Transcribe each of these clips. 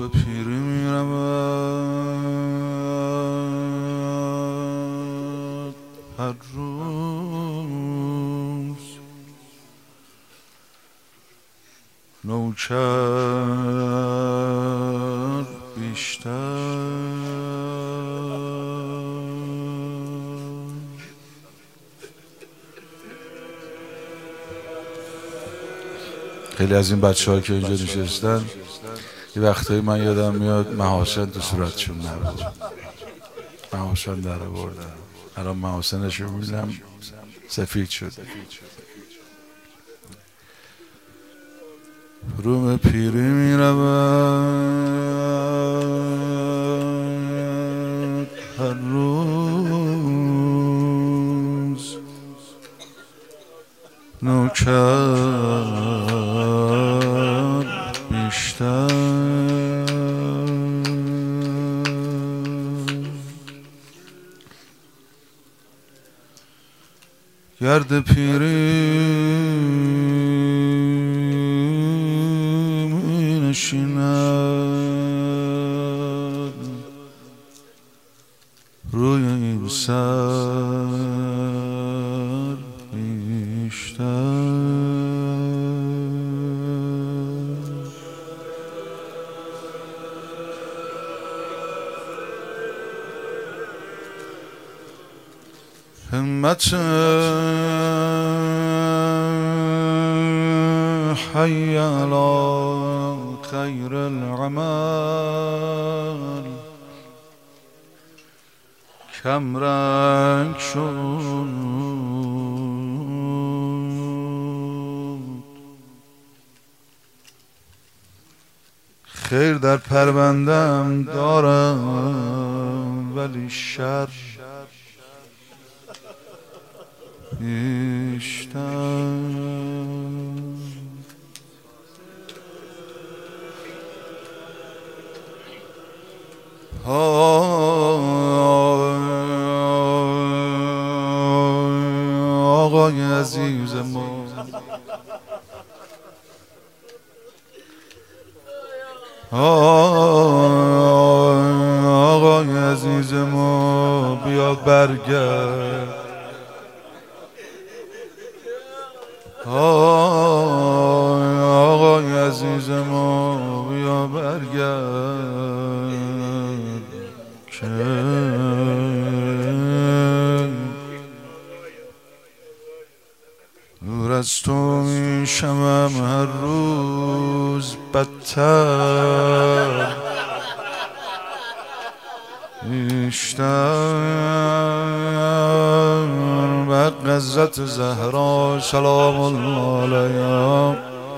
به پیری میرود هر روز نوکر بیشتر. خیلی از این بچه‌ها که اینجا نشستن یه وقتایی من یادم میاد محاسن تو صورتشون نبود، محاسن در آوردن. الان محاسنشو میبینم سفید شد. رو به پیری میرود هر روز نوکر بیشتر. گرد پیری می نشیند روی این سر بیشتر. همت حی علی خیر العمل کم رنگ شد. خیر در پروندم دارم ولی شر بیشتر. آقای عزیز ما آقای عزیز ما بیا برگرد. آقای عزیز ما بیا برگرد که دور از تو میشم هر روز بدتر بیشتر. به حضرت زهرا سلام الله علیها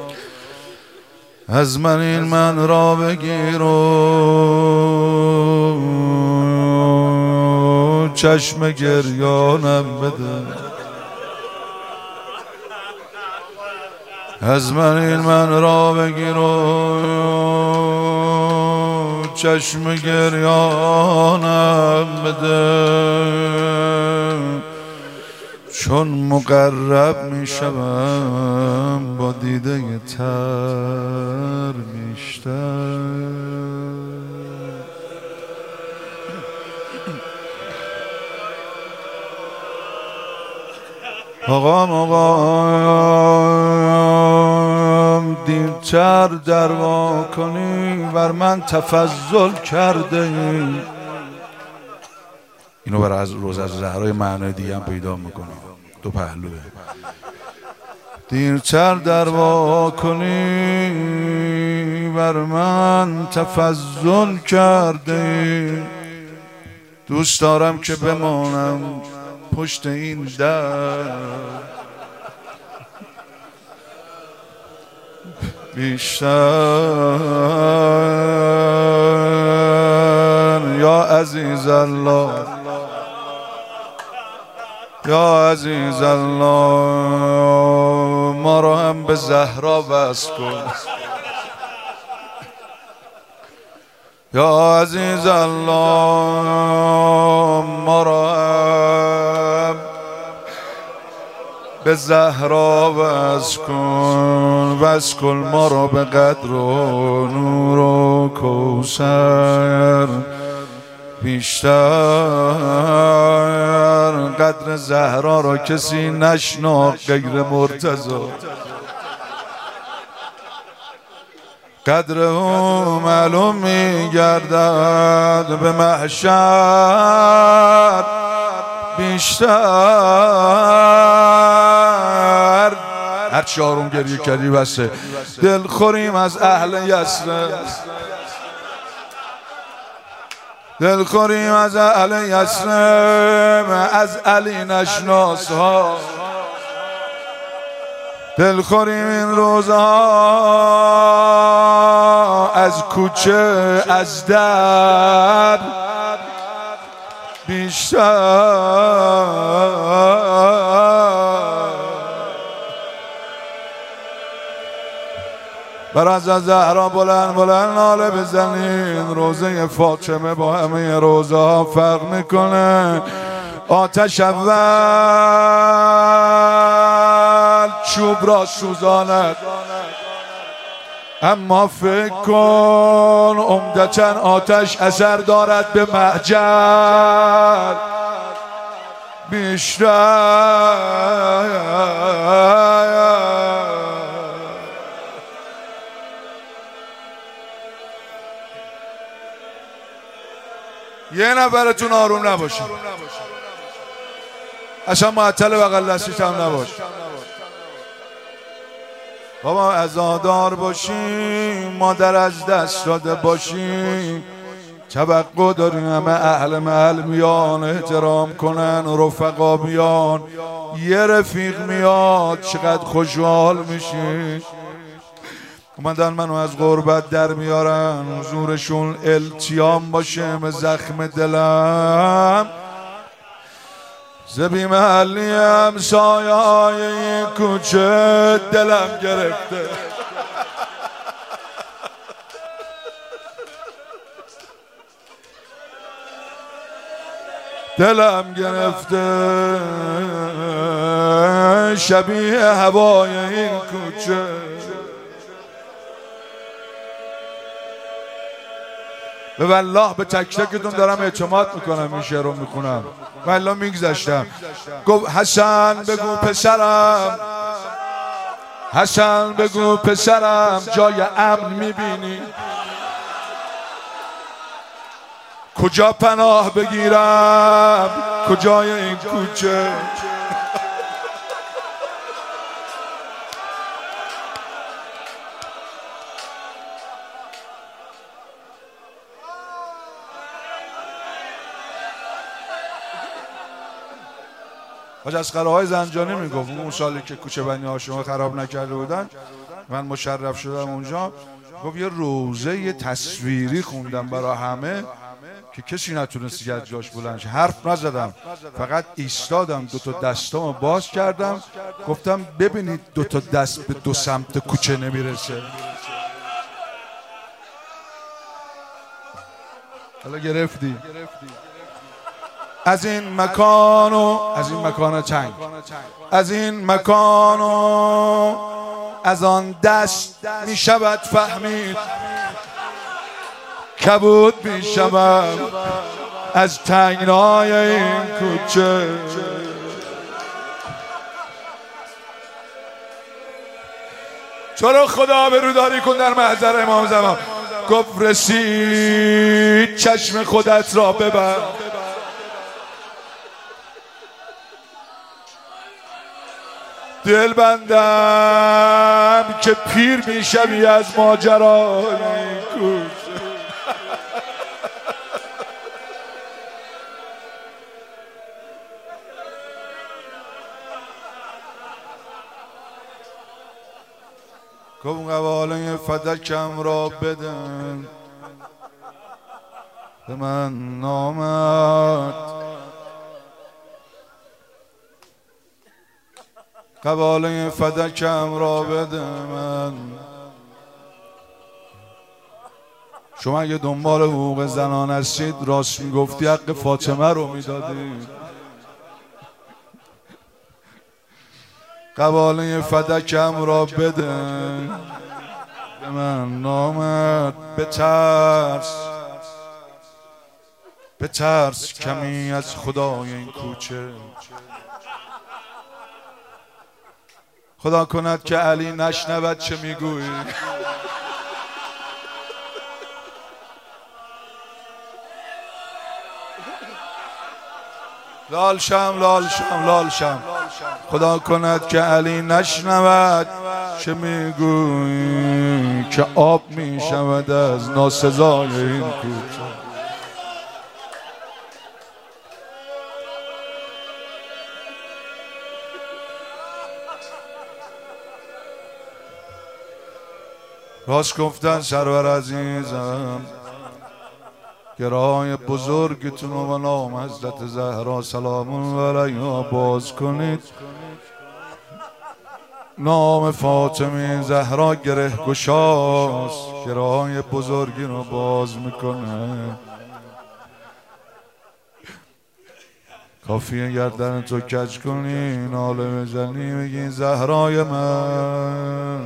از من را بگیر و چشم گریانم بده. از من را بگیر و چشم گریانم بده. چون مقرب می شوم با دیده تر بیشتر. آقام دیرتر دروا کنی بر من تفضل کرده ای. اینو برای از روز از زهرای معنای دیگه هم پیدا میکنه، دو پهلوه. دیرتر دروا کنی بر من تفضل کرده. دوست دارم که بمانم پشت این در بیشتر. یا عزیز الله یا عزیز الله ما رو هم به زهرا وصل کن. یا عزیز الله ما رو هم به زهرا وصل کن. وصل کن ما رو به قدر و نور و و کوثر بیشتر، قدر زهرا را کسی نشناخت غیر مرتضی، قدر او معلوم میگردد به محشر بیشتر. هر چی آروم گریه کردی بسه. دل خوریم از اهل یسرب، دل خوریم از اهل یسرب، از علی نشناس ها، دل خوریم این روزها از کوچه از در بیشتر. برای از زهرا بلند بلند ناله بزنین. روزه فاطمه با همه روزه ها فرق میکنه. آتش اول چوب را سوزاند، اما فکر کن عمدتاً آتش اثر دارد به محجر بیشتر. یه نفرتون آروم نباشه، اصلا معطل بغل دستیت هم نباش. بابا عزادار باشیم، مادر از دست داده باشیم، توقع داریم همه اهل محل میان احترام کنن، رفقا میان، یه رفیق میاد چقدر خوشحال میشی. اومدن منو از غربت در میارن، حضورشون التیام باشه به زخم دلم. زبی محلی همسایه های این کوچه دلم گرفته، دلم گرفته، شبیه هوای این کوچه. به والله به تک تکتون دارم اعتماد میکنم، این شعر رو میخونم، والله میگذشتم. گفت حسن بگو پسرم، حسن بگو پسرم، جای امن میبینی؟ کجا پناه بگیرم، کجای این کوچه؟ حاج اصغرهای زنجانی میگفت اون سالی که کوچه بنی هاشم خراب نکرده بودن، من مشرف شدم اونجا، گفت یه روزه تصویری خوندم برای همه که کسی نتونست از جاش بلند شه. حرف نزدم، فقط ایستادم، دوتا دستامو باز کردم، گفتم ببینید دوتا دست به دو سمت کوچه نمیرسه. حالا گرفتی از این مکانو، از این مکان تنگ، از این مکانو، از آن دست می شود فهمید، کبود می شود از تنگنای این کوچه. چرا خدا بروداری کن در محضر امام زمان. گفت رسید چشم خودت را ببند، دل بندم که پیر میشوی از ماجرای کوچه. گفت قواله فدکم را بدن، به من نامد قواله فدکم را بده من. شما اگه دنبال حقوق زنان هستید، راست میگفتی حق فاطمه رو میدادید. قواله فدکم را بده من نامت بترس کمی از خدای این کوچه. خدا کند که علی نشنود چه میگویی. لال شم خدا کند که علی نشنود چه میگویی، که آب میشود از ناسزای این کوچه. راست گفتن سرور عزیزم، گرای بزرگتون و نام حضرت زهرا سلام علیها باز کنید. نام فاطمه زهرا گره گشاست، گرای بزرگی رو باز میکنه. کافیه گردن تو کج کنی، ناله بزنی بگی زهرای من،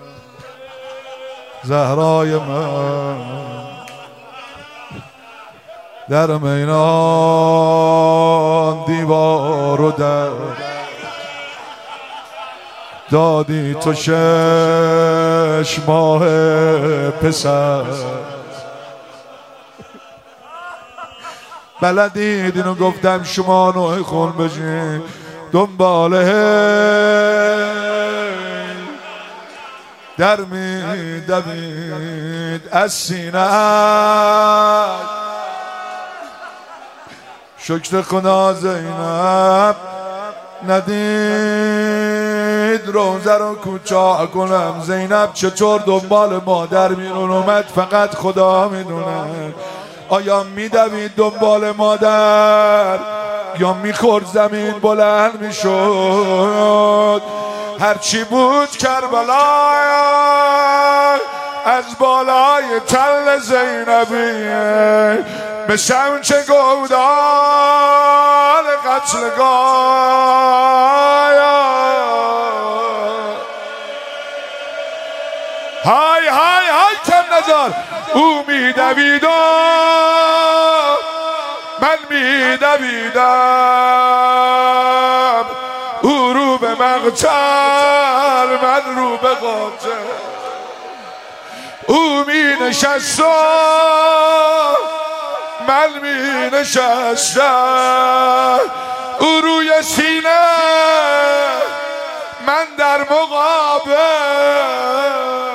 زهرای من. در میدان دیوار و در دادی تو 6 ماه پسر. بلدید اینو گفتم شما نوع خون بشین دنباله در می دوید از سینه. شکر خدا زینب ندید روزه رو کوچا کنم. زینب چطور دنبال مادر بیرون اومد فقط خدا میدونه. آیا میدوید دنبال مادر یا میخورد زمین بلند میشد؟ هرچی بود کربلا از بالای تل زینبیه به سمت گودال قتلگاه. های های های کم نزار. او میدویدم من میدویدم، او رو به مقتل من رو به قاتل. او می نشست من می نشستم، او روی سینه من در مقابل.